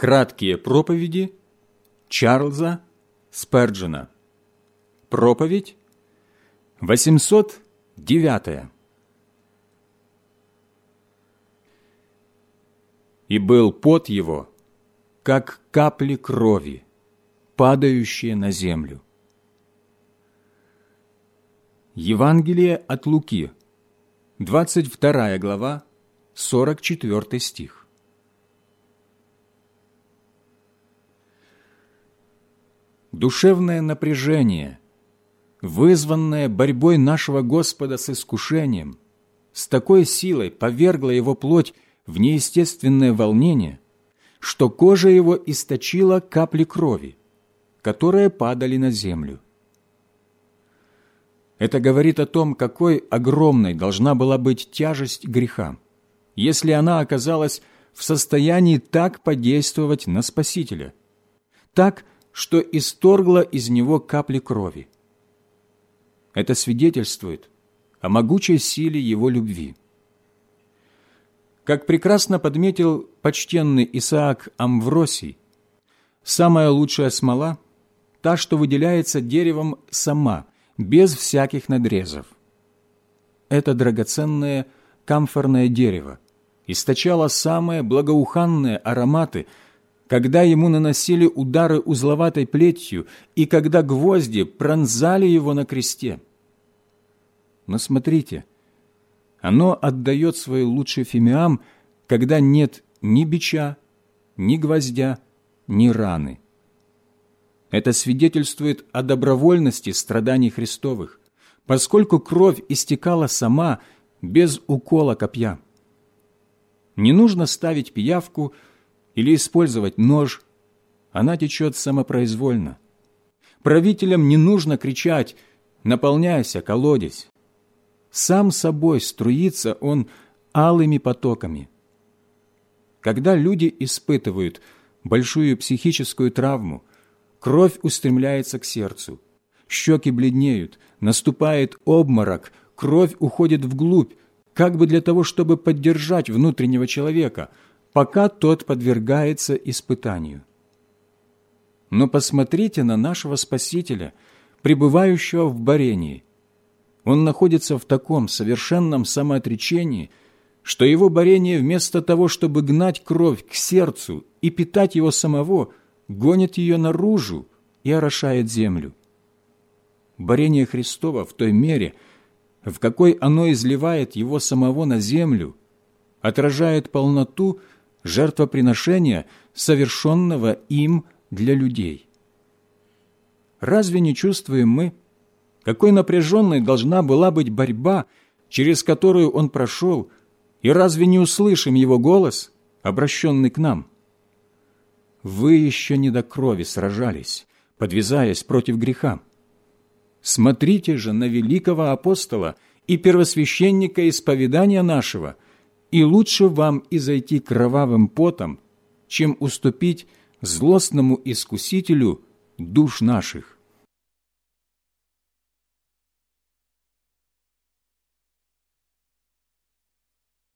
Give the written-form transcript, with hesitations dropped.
Краткие проповеди Чарльза Сперджена. Проповедь 809. «И был пот его, как капли крови, падающие на землю». Евангелие от Луки, 22 глава, 44 стих. Душевное напряжение, вызванное борьбой нашего Господа с искушением, с такой силой повергло его плоть в неестественное волнение, что кожа его источила капли крови, которые падали на землю. Это говорит о том, какой огромной должна была быть тяжесть греха, если она оказалась в состоянии так подействовать на Спасителя, так, что исторгла из него капли крови. Это свидетельствует о могучей силе его любви. Как прекрасно подметил почтенный Исаак Амвросий, самая лучшая смола – та, что выделяется деревом сама, без всяких надрезов. Это драгоценное камфорное дерево источало самые благоуханные ароматы, когда ему наносили удары узловатой плетью и когда гвозди пронзали его на кресте. Но смотрите, оно отдает свой лучший фимиам, когда нет ни бича, ни гвоздя, ни раны. Это свидетельствует о добровольности страданий Христовых, поскольку кровь истекала сама, без укола копья. Не нужно ставить пиявку или использовать нож, она течет самопроизвольно. Правителям не нужно кричать «наполняйся, колодец». Сам собой струится он алыми потоками. Когда люди испытывают большую психическую травму, кровь устремляется к сердцу, щеки бледнеют, наступает обморок, кровь уходит вглубь, как бы для того, чтобы поддержать внутреннего человека, пока тот подвергается испытанию. Но посмотрите на нашего Спасителя, пребывающего в борении. Он находится в таком совершенном самоотречении, что его борение вместо того, чтобы гнать кровь к сердцу и питать его самого, гонит ее наружу и орошает землю. Борение Христова в той мере, в какой оно изливает его самого на землю, отражает полноту жертвоприношения, совершенного им для людей. Разве не чувствуем мы, какой напряженной должна была быть борьба, через которую он прошел, и разве не услышим его голос, обращенный к нам? Вы еще не до крови сражались, подвязаясь против греха. Смотрите же на великого апостола и первосвященника исповедания нашего, и лучше вам изойти кровавым потом, чем уступить злостному искусителю душ наших.